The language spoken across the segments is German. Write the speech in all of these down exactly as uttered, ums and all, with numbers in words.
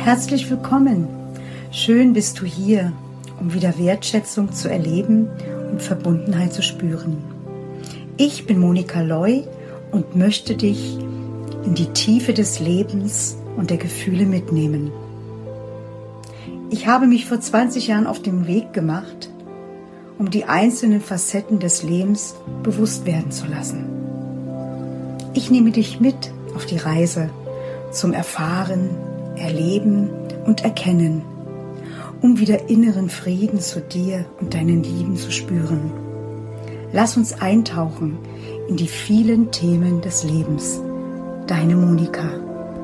Herzlich willkommen. Schön bist du hier, um wieder Wertschätzung zu erleben und Verbundenheit zu spüren. Ich bin Monika Loy und möchte dich in die Tiefe des Lebens und der Gefühle mitnehmen. Ich habe mich vor zwanzig Jahren auf den Weg gemacht, um die einzelnen Facetten des Lebens bewusst werden zu lassen. Ich nehme dich mit auf die Reise zum Erfahren, Erleben und Erkennen, um wieder inneren Frieden zu dir und deinen Lieben zu spüren. Lass uns eintauchen in die vielen Themen des Lebens. Deine Monika.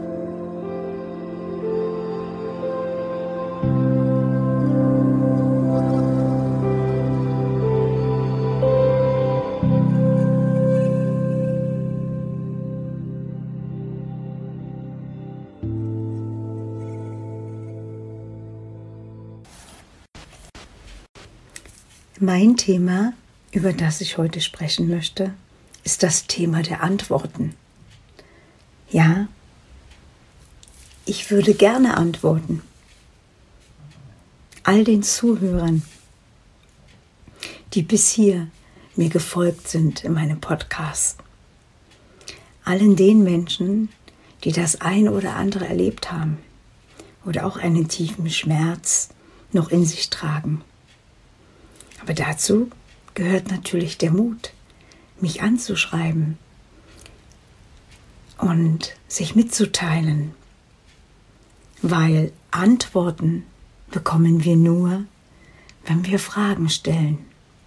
Mein Thema, über das ich heute sprechen möchte, ist das Thema der Antworten. Ja, ich würde gerne antworten. All den Zuhörern, die bis hier mir gefolgt sind in meinem Podcast. Allen den Menschen, die das eine oder andere erlebt haben oder auch einen tiefen Schmerz noch in sich tragen. Aber dazu gehört natürlich der Mut, mich anzuschreiben und sich mitzuteilen, weil Antworten bekommen wir nur, wenn wir Fragen stellen.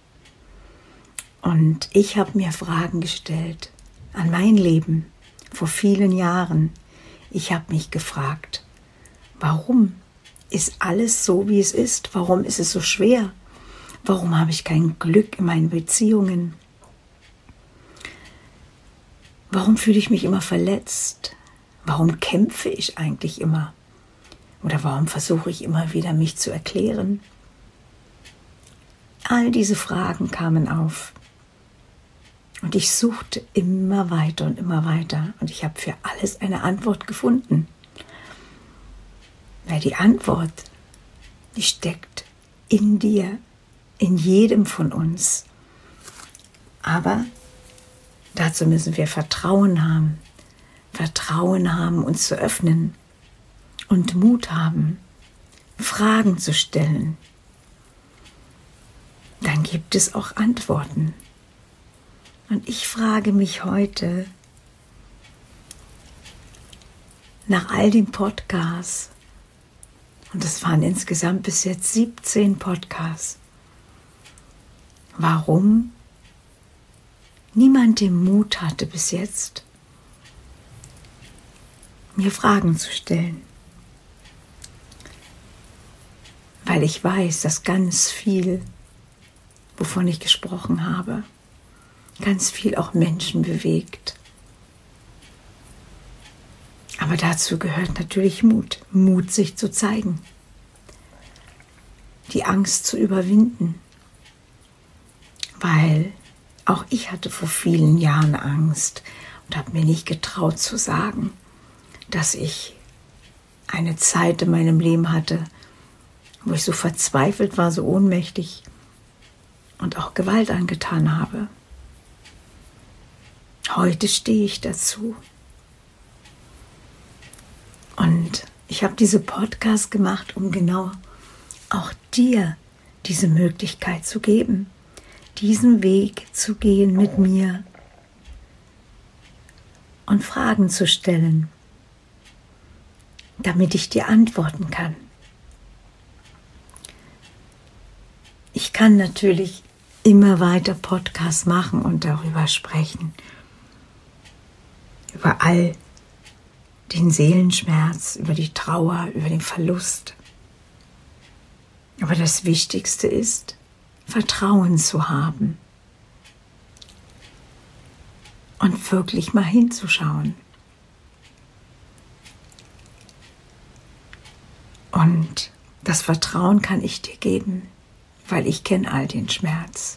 Und ich habe mir Fragen gestellt an mein Leben vor vielen Jahren. Ich habe mich gefragt, warum ist alles so, wie es ist? Warum ist es so schwer? Warum habe ich kein Glück in meinen Beziehungen? Warum fühle ich mich immer verletzt? Warum kämpfe ich eigentlich immer? Oder warum versuche ich immer wieder, mich zu erklären? All diese Fragen kamen auf. Und ich suchte immer weiter und immer weiter. Und ich habe für alles eine Antwort gefunden. Weil die Antwort, die steckt in dir, in jedem von uns. Aber dazu müssen wir Vertrauen haben. Vertrauen haben, uns zu öffnen. Und Mut haben, Fragen zu stellen. Dann gibt es auch Antworten. Und ich frage mich heute, nach all den Podcasts, und es waren insgesamt bis jetzt siebzehn Podcasts, warum niemand den Mut hatte bis jetzt, mir Fragen zu stellen. Weil ich weiß, dass ganz viel, wovon ich gesprochen habe, ganz viel auch Menschen bewegt. Aber dazu gehört natürlich Mut. Mut, sich zu zeigen. Die Angst zu überwinden. Weil auch ich hatte vor vielen Jahren Angst und habe mir nicht getraut zu sagen, dass ich eine Zeit in meinem Leben hatte, wo ich so verzweifelt war, so ohnmächtig und auch Gewalt angetan habe. Heute stehe ich dazu. Und ich habe diese Podcast gemacht, um genau auch dir diese Möglichkeit zu geben, diesen Weg zu gehen mit mir und Fragen zu stellen, damit ich dir antworten kann. Ich kann natürlich immer weiter Podcasts machen und darüber sprechen, über all den Seelenschmerz, über die Trauer, über den Verlust. Aber das Wichtigste ist, Vertrauen zu haben und wirklich mal hinzuschauen. Und das Vertrauen kann ich dir geben, weil ich kenne all den Schmerz.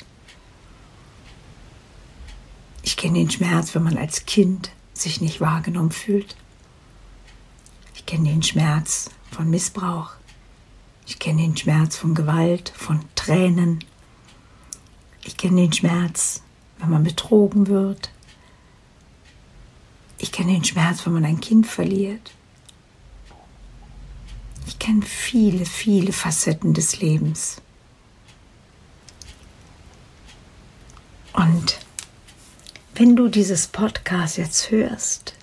Ich kenne den Schmerz, wenn man als Kind sich nicht wahrgenommen fühlt. Ich Ich kenne den Schmerz von Missbrauch. Ich kenne den Schmerz von Gewalt, von Tränen. Ich kenne den Schmerz, wenn man betrogen wird. Ich kenne den Schmerz, wenn man ein Kind verliert. Ich kenne viele, viele Facetten des Lebens. Und wenn du dieses Podcast jetzt hörst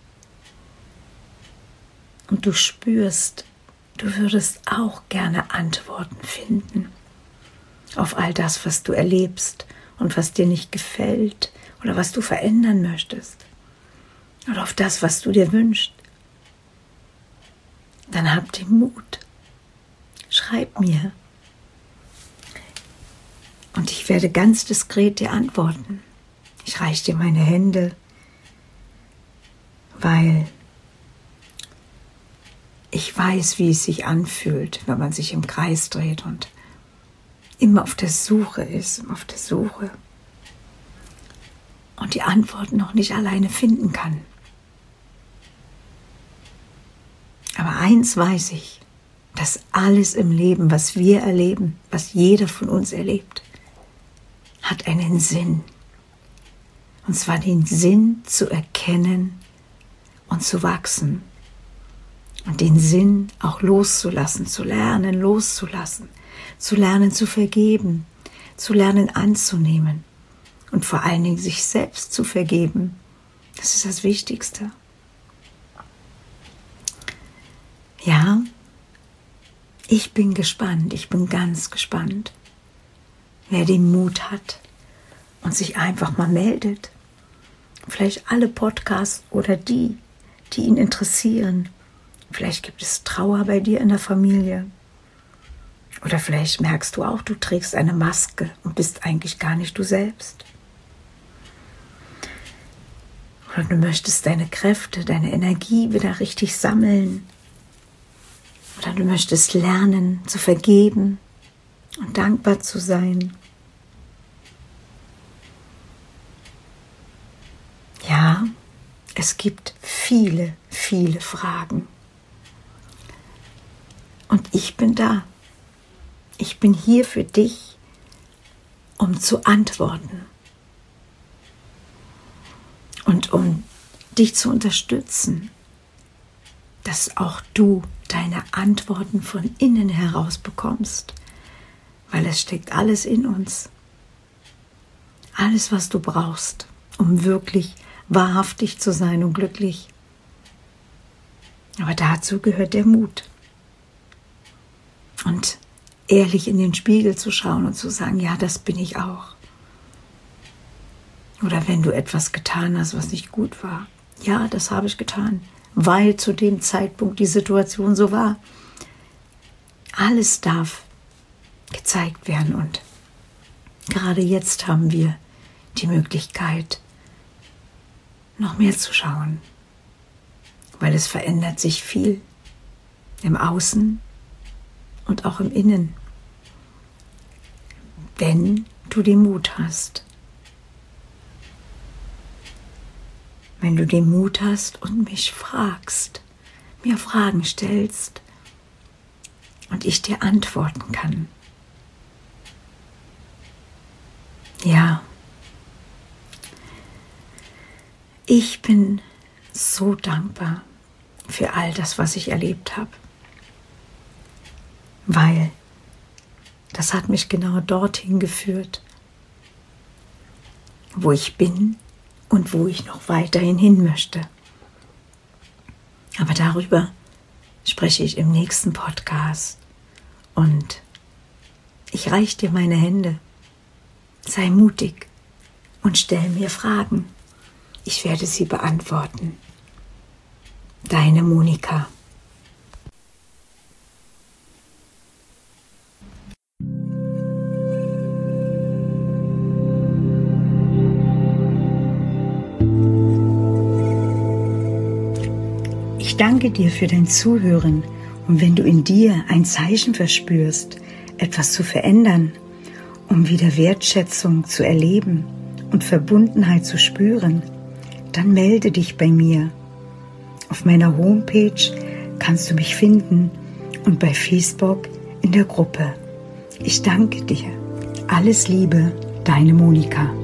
und du spürst, du würdest auch gerne Antworten finden auf all das, was du erlebst und was dir nicht gefällt oder was du verändern möchtest oder auf das, was du dir wünschst, dann hab den Mut. Schreib mir. Und ich werde ganz diskret dir antworten. Ich reiche dir meine Hände, weil ich weiß, wie es sich anfühlt, wenn man sich im Kreis dreht und immer auf der Suche ist, auf der Suche und die Antworten noch nicht alleine finden kann. Aber eins weiß ich, dass alles im Leben, was wir erleben, was jeder von uns erlebt, hat einen Sinn. Und zwar den Sinn zu erkennen und zu wachsen. Und den Sinn auch loszulassen, zu lernen, loszulassen, zu lernen zu vergeben, zu lernen anzunehmen und vor allen Dingen sich selbst zu vergeben. Das ist das Wichtigste. Ja, ich bin gespannt, ich bin ganz gespannt, wer den Mut hat und sich einfach mal meldet. Vielleicht alle Podcasts oder die, die ihn interessieren. Vielleicht gibt es Trauer bei dir in der Familie. Oder vielleicht merkst du auch, du trägst eine Maske und bist eigentlich gar nicht du selbst. Oder du möchtest deine Kräfte, deine Energie wieder richtig sammeln. Oder du möchtest lernen zu vergeben und dankbar zu sein. Ja, es gibt viele, viele Fragen. Und ich bin da. Ich bin hier für dich, um zu antworten. Und um dich zu unterstützen, dass auch du deine Antworten von innen heraus bekommst. Weil es steckt alles in uns. Alles, was du brauchst, um wirklich wahrhaftig zu sein und glücklich. Aber dazu gehört der Mut. Und ehrlich in den Spiegel zu schauen und zu sagen, ja, das bin ich auch. Oder wenn du etwas getan hast, was nicht gut war. Ja, das habe ich getan, weil zu dem Zeitpunkt die Situation so war. Alles darf gezeigt werden und gerade jetzt haben wir die Möglichkeit, noch mehr zu schauen, weil es verändert sich viel im Außen und auch im Innen, wenn du den Mut hast. Wenn du den Mut hast und mich fragst, mir Fragen stellst und ich dir antworten kann. Ja, ich bin so dankbar für all das, was ich erlebt habe, weil das hat mich genau dorthin geführt, wo ich bin und wo ich noch weiterhin hin möchte. Aber darüber spreche ich im nächsten Podcast und ich reiche dir meine Hände. Sei mutig und stell mir Fragen. Ich werde sie beantworten. Deine Monika. Ich danke dir für dein Zuhören und wenn du in dir ein Zeichen verspürst, etwas zu verändern, um wieder Wertschätzung zu erleben und Verbundenheit zu spüren, dann melde dich bei mir. Auf meiner Homepage kannst du mich finden und bei Facebook in der Gruppe. Ich danke dir. Alles Liebe, deine Monika.